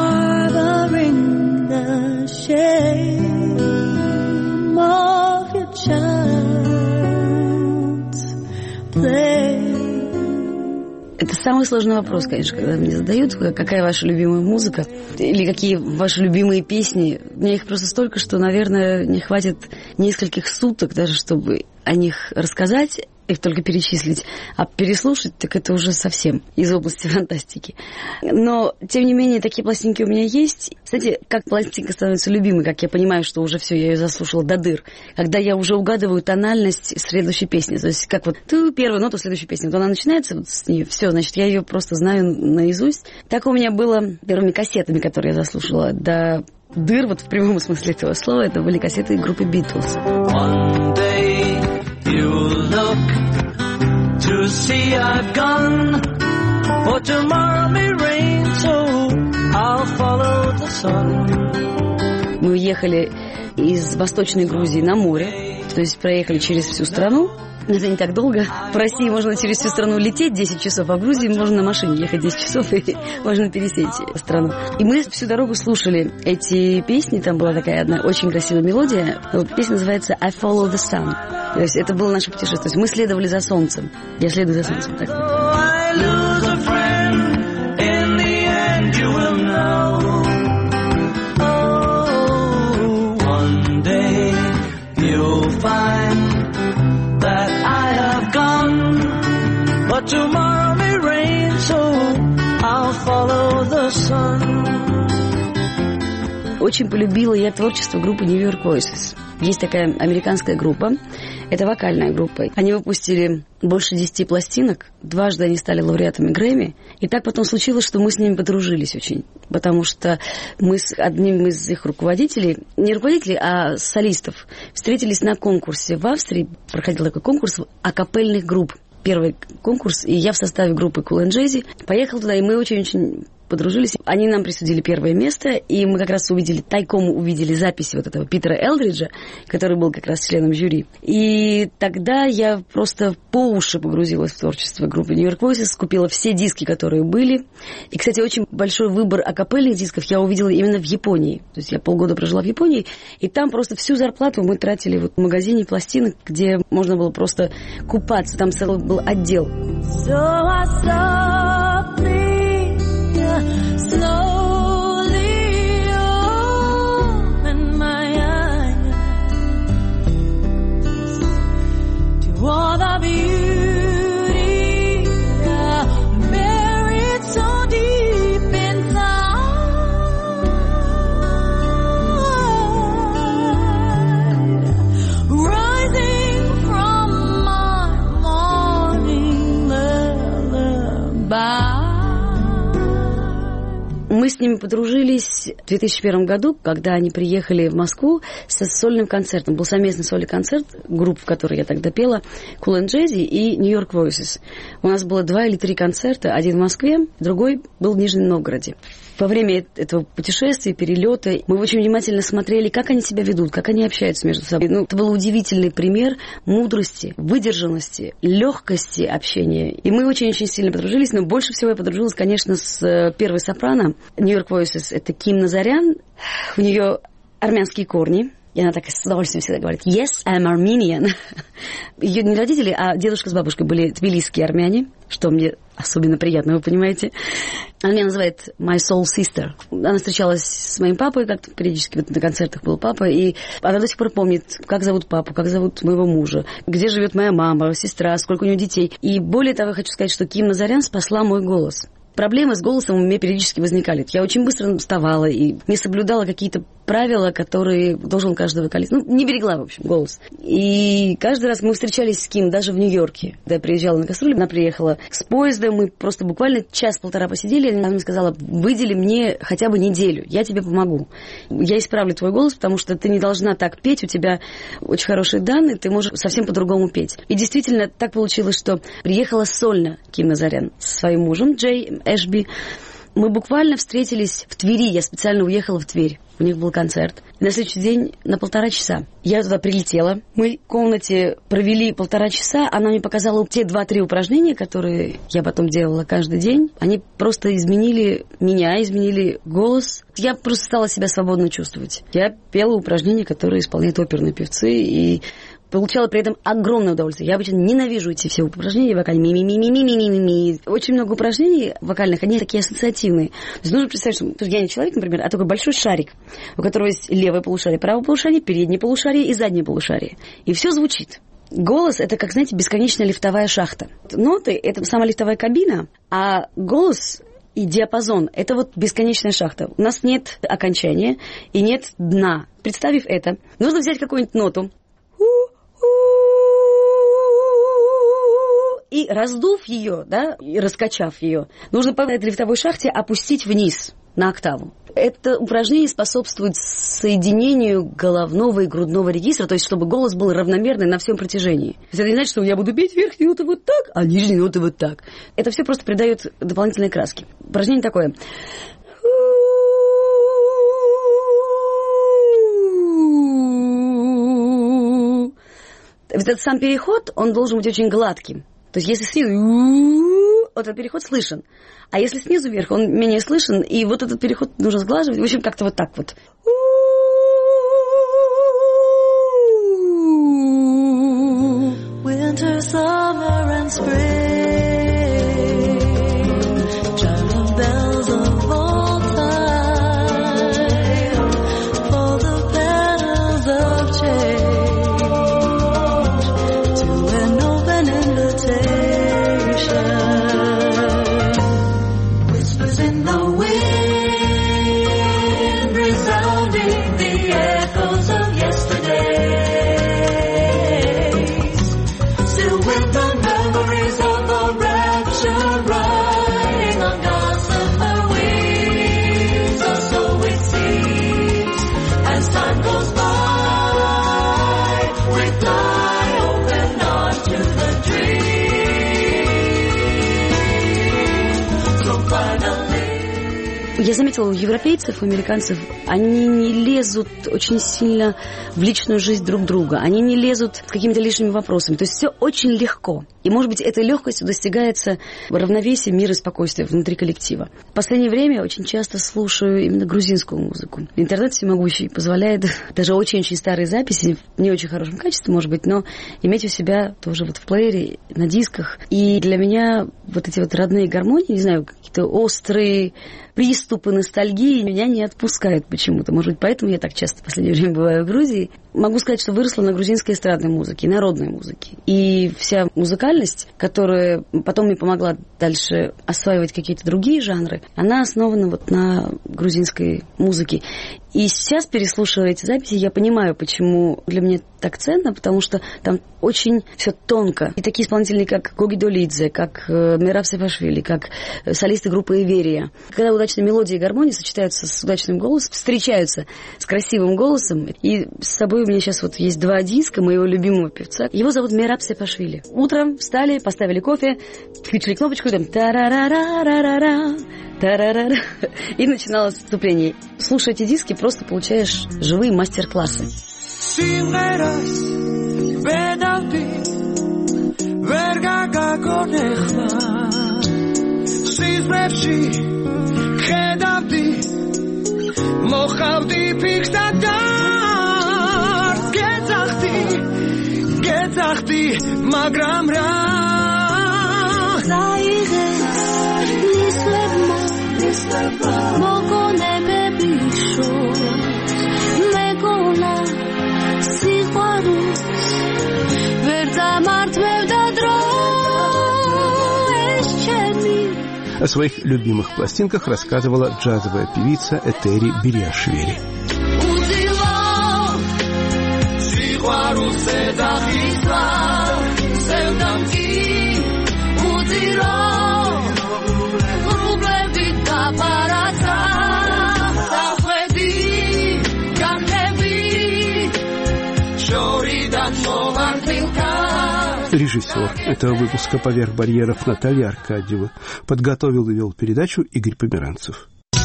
Это самый сложный вопрос, конечно, когда мне задают, какая ваша любимая музыка или какие ваши любимые песни. У меня их просто столько, что, наверное, не хватит нескольких суток даже, чтобы о них рассказать, их только перечислить, а переслушать, так это уже совсем из области фантастики. Но, тем не менее, такие пластинки у меня есть. Кстати, как пластинка становится любимой, как я понимаю, что уже все, я ее заслушала до дыр, когда я уже угадываю тональность следующей песни. То есть, как вот ты первую ноту следующей песни, вот она начинается вот с нее, все, значит, я ее просто знаю наизусть. Так у меня было первыми кассетами, которые я заслушала до дыр, вот в прямом смысле этого слова, это были кассеты группы Beatles. To see I've gone, for tomorrow may rain, so I'll follow the sun. Мы уехали из Восточной Грузии на море, то есть проехали через всю страну. Это не так долго. В России можно через всю страну лететь 10 часов, а в Грузии можно на машине ехать 10 часов, и можно пересечь страну. И мы всю дорогу слушали эти песни. Там была такая одна очень красивая мелодия. Песня называется «I follow the sun». То есть это было наше путешествие. То есть мы следовали за солнцем. Я следую за солнцем. Так. but tomorrow may rain, so I'll follow the sun. Очень полюбила я творчество группы New York Voices. Есть такая американская группа, это вокальная группа. Они выпустили больше 10 пластинок, дважды они стали лауреатами Грэмми. И так потом случилось, что мы с ними подружились очень. Потому что мы с одним из их руководителей, не руководителей, а солистов, встретились на конкурсе в Австрии. Проходил такой конкурс акапельных групп. Первый конкурс, и я в составе группы Cool and Jazzy поехала туда, и мы очень-очень подружились. Они нам присудили первое место, и мы как раз тайком увидели записи вот этого Питера Элдриджа, который был как раз членом жюри. И тогда я просто по уши погрузилась в творчество группы New York Voices, купила все диски, которые были. И, кстати, очень большой выбор акапельных дисков я увидела именно в Японии. То есть я полгода прожила в Японии, и там просто всю зарплату мы тратили в магазине пластинок, где можно было просто купаться. Там целый был отдел. Slowly open my eyes to all the beauty buried so deep inside, rising from my morning lullaby. Мы с ними подружились в 2001 году, когда они приехали в Москву со сольным концертом. Был совместный сольный концерт групп, в которой я тогда пела, Cool and Jazzy и New York Voices. У нас было 2 или 3 концерта, один в Москве, другой был в Нижнем Новгороде. Во время этого путешествия, перелета, мы очень внимательно смотрели, как они себя ведут, как они общаются между собой. Это был удивительный пример мудрости, выдержанности, легкости общения. И мы очень-очень сильно подружились, но больше всего я подружилась, конечно, с первой сопрано New York Voices. Это Ким Назарян. У нее армянские корни. И она так с удовольствием всегда говорит «Yes, I'm Armenian». Ее не родители, а дедушка с бабушкой были тбилисские армяне, что мне особенно приятно, вы понимаете. Она меня называет «My Soul Sister». Она встречалась с моим папой, как-то периодически на концертах был папа, и она до сих пор помнит, как зовут папу, как зовут моего мужа, где живет моя мама, сестра, сколько у нее детей. И более того, я хочу сказать, что Ким Назарян спасла мой голос. Проблемы с голосом у меня периодически возникали. Я очень быстро вставала и не соблюдала какие-то правила, которые должен каждый вокалист. Не берегла, в общем, голос. И каждый раз мы встречались с Ким, даже в Нью-Йорке. Когда я приезжала на гастроли, она приехала с поезда, мы просто буквально час-полтора посидели, она мне сказала: выдели мне хотя бы неделю, я тебе помогу. Я исправлю твой голос, потому что ты не должна так петь, у тебя очень хорошие данные, ты можешь совсем по-другому петь. И действительно так получилось, что приехала сольно Ким Назарян со своим мужем Джей Эшби. Мы буквально встретились в Твери, я специально уехала в Тверь. У них был концерт. И на следующий день на 1,5 часа. Я туда прилетела. Мы в комнате провели 1,5 часа. Она мне показала те 2-3 упражнения, которые я потом делала каждый день. Они просто изменили меня, изменили голос. Я просто стала себя свободно чувствовать. Я пела упражнения, которые исполняют оперные певцы, и получала при этом огромное удовольствие. Я обычно ненавижу эти все упражнения вокальные. Ми-ми-ми-ми-ми-ми-ми-ми. Очень много упражнений вокальных, они такие ассоциативные. То есть нужно представить, что я не человек, например, а такой большой шарик, у которого есть левое полушарие, правое полушарие, переднее полушарие и заднее полушарие. И все звучит. Голос – это, как, знаете, бесконечная лифтовая шахта. Ноты – это сама лифтовая кабина, а голос и диапазон – это вот бесконечная шахта. У нас нет окончания и нет дна. Представив это, нужно взять какую-нибудь ноту, и раздув ее, да, и раскачав ее, нужно по этой лифтовой шахте опустить вниз на октаву. Это упражнение способствует соединению головного и грудного регистра, то есть чтобы голос был равномерный на всем протяжении. То есть это не значит, что я буду петь верхние ноты вот так, а нижние ноты вот так. Это все просто придает дополнительные краски. Упражнение такое. Вот этот сам переход, он должен быть очень гладким. То есть если снизу, вот этот переход слышен, а если снизу вверх, он менее слышен, и вот этот переход нужно сглаживать, в общем, как-то вот так вот. Winter, summer and spring, chime bells of all time, for the petals of change, to an open invitation. Я заметила, у европейцев, у американцев, они не лезут очень сильно в личную жизнь друг друга. Они не лезут с какими-то лишними вопросами. То есть все очень легко. И, может быть, этой легкостью достигается равновесия, мира и спокойствия внутри коллектива. В последнее время я очень часто слушаю именно грузинскую музыку. Интернет всемогущий позволяет даже очень-очень старые записи, в не очень хорошем качестве, может быть, но иметь у себя тоже вот в плеере, на дисках. И для меня вот эти вот родные гармонии, не знаю, какие-то острые приступы ностальгии меня не отпускают почему-то. Может быть, поэтому я так часто в последнее время бываю в Грузии. Могу сказать, что выросла на грузинской эстрадной музыке, народной музыке. И вся музыкальность, которая потом мне помогла дальше осваивать какие-то другие жанры, она основана вот на грузинской музыке. И сейчас, переслушивая эти записи, я понимаю, почему для меня так ценно, потому что там очень все тонко. И такие исполнители, как Гоги Долидзе, как Мераб Сепашвили, как солисты группы Эверия. Когда удачные мелодии и гармонии сочетаются с удачным голосом, встречаются с красивым голосом. И с собой у меня сейчас вот есть 2 диска моего любимого певца. Его зовут Мераб Сепашвили. Утром встали, поставили кофе, включили кнопочку, и там та-ра-ра-ра-ра-ра-ра, та-ра-ра-ра, и начиналось вступление. Слушая эти диски, просто получаешь живые мастер-классы. О своих любимых пластинках рассказывала джазовая певица Этери Бириашвили. Режиссер этого выпуска «Поверх барьеров» Наталья Аркадьева. Подготовил и вел передачу Игорь Померанцев.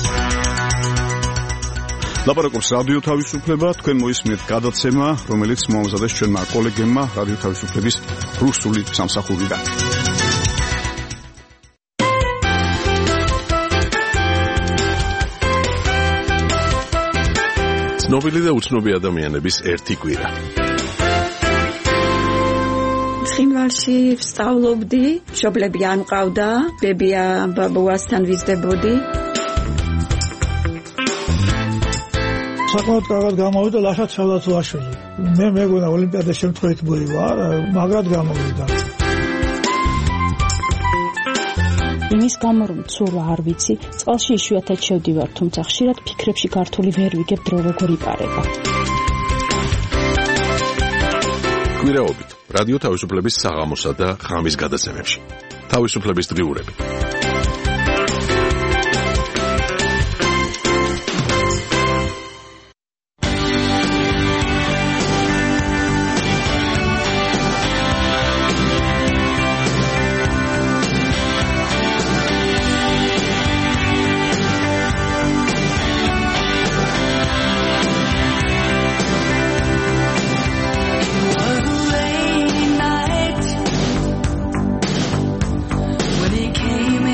ლაპარაკობს რადიო თავისუფლება, თქვენ მოისმენთ გადაცემა, რომელიც მომზადდეს ჩვენმა კოლეგებმა რადიო თავისუფლების რუსული სამსახურიდან. ცნობილი და უცნობი ადამიანების ერთი კვირა. ცხინვალში ვსწავლობდი, მშობლები არ მყავდა, ბებია ბაბუასთან ვიზრდებოდი. საკმაოდ კარგად გამოვიდა ლაშა ცელაძვაშვილი. მე მეგონა ოლიმპიადის შემთხვევით მოივა, მაგრად გამოვიდა. იმის გამო რომ ცურვა არ ვიცი, წყალში იშვიათად შევდივარ, თუმცა ხშირად ფიქრებში ქართული ვერ ვიგებ დრო როგორ იპარება. კვირაობით რადიო თავისუფლების საღამოსა და ღამის გადაცემებში. თავისუფლების დღიურები. Came in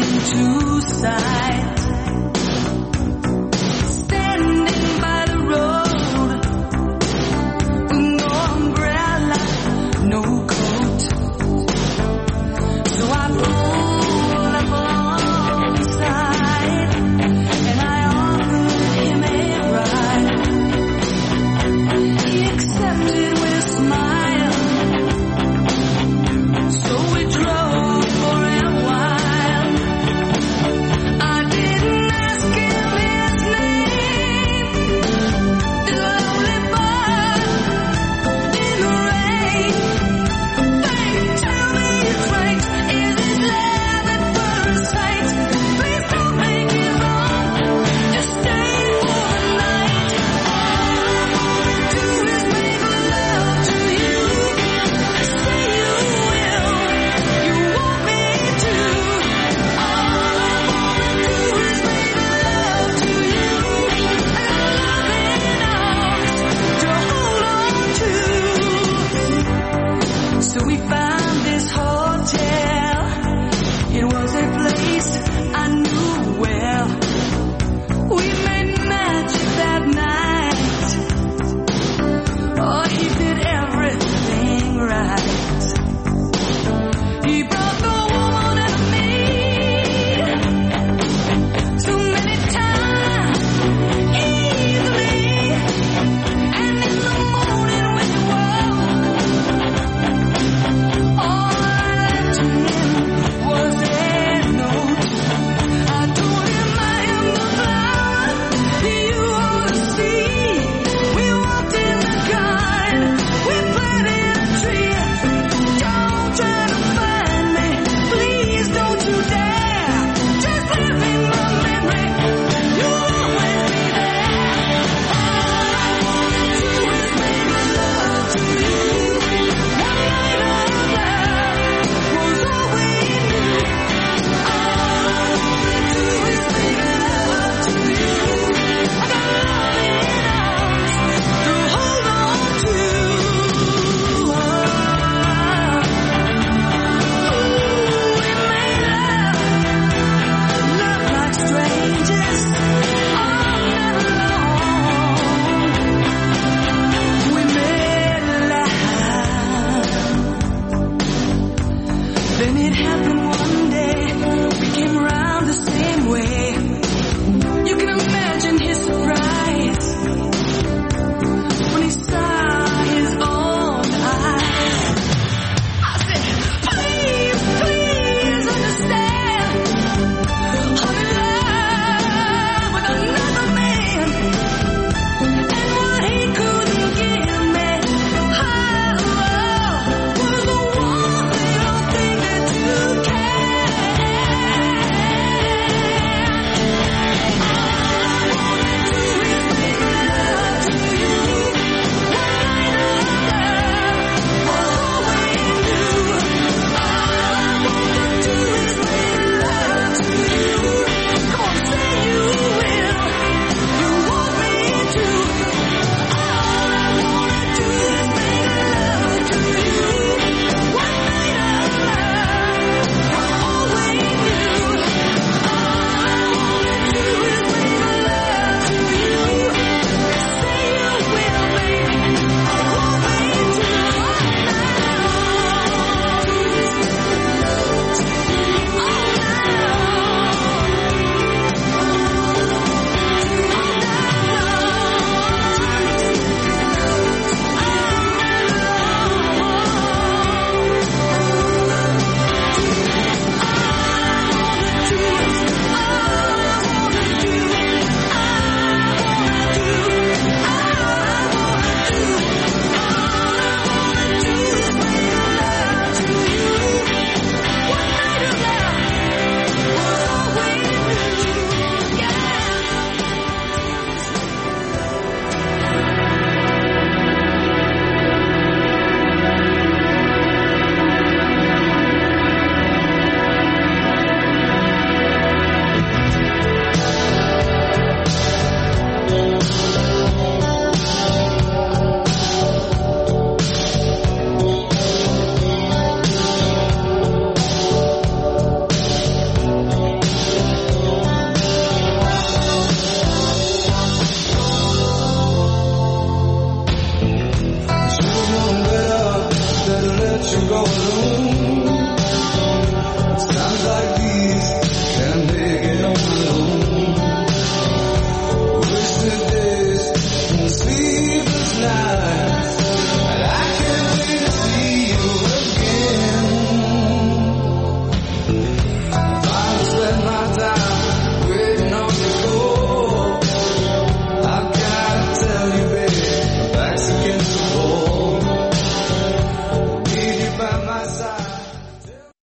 When it happened